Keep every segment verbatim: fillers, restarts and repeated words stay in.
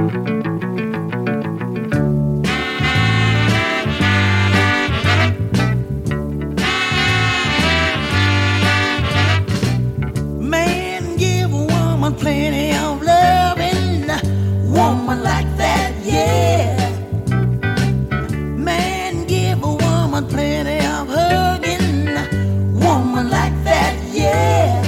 Man, give a woman plenty of loving, woman like that, yeah. Man, give a woman plenty of hugging, woman like that, yeah.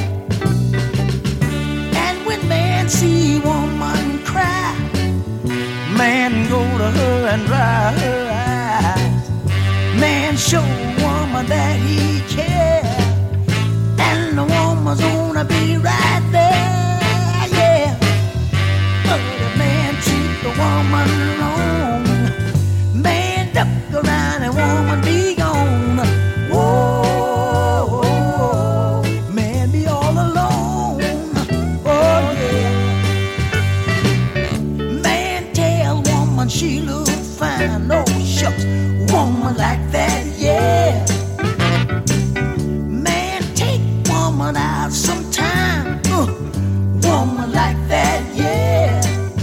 And when man see woman cry, man go to her and dry her eyes. Man show woman that he cares, and the woman's gonna be right there, yeah. But if man treat the woman wrong, man duck around and woman be gone. Whoa, man be all alone. Oh yeah. Man tell woman she look fine. Oh shucks, woman like that, yeah. Man take woman out sometime. Uh, woman like that, yeah.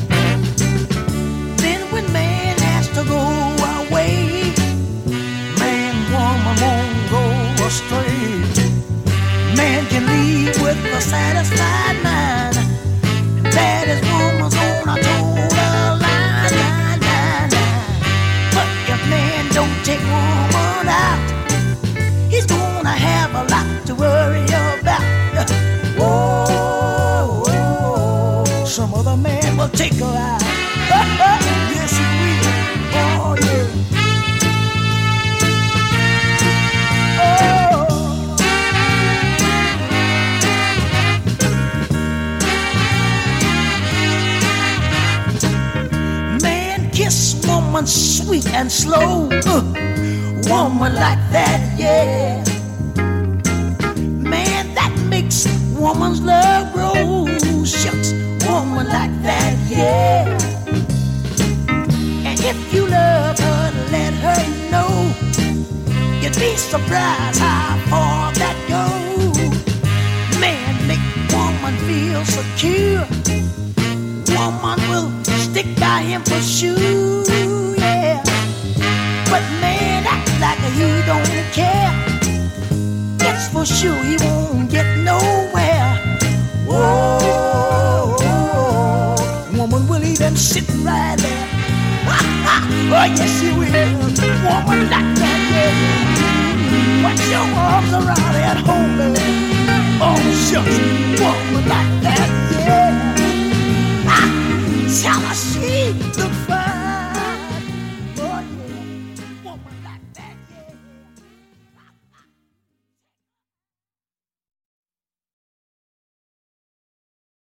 Then when man has to go away, man, woman won't go astray. Man can leave with a satisfied mind. That is woman's own, I told her line, line, line, line. But if man don't take woman out, he's gonna have a lot to worry about. Whoa, whoa, some other man will take her out. Yes, he will. Oh, yeah. Oh. Man, kiss woman sweet and slow. Uh, woman like that, yeah. Man, that makes woman's love grow. Shucks, woman like that, yeah. And if you love her, let her know. You'd be surprised how far that goes. Man, make woman feel secure. Woman will stick by him for sure, yeah. But man, act like he don't care. It's for sure he won't get nowhere. Whoa, woman will even sit right there. Oh yes, she will. Woman like that, yeah. Put your arms around her and hold her. Oh shucks, woman like that, yeah. Ah, tell her she look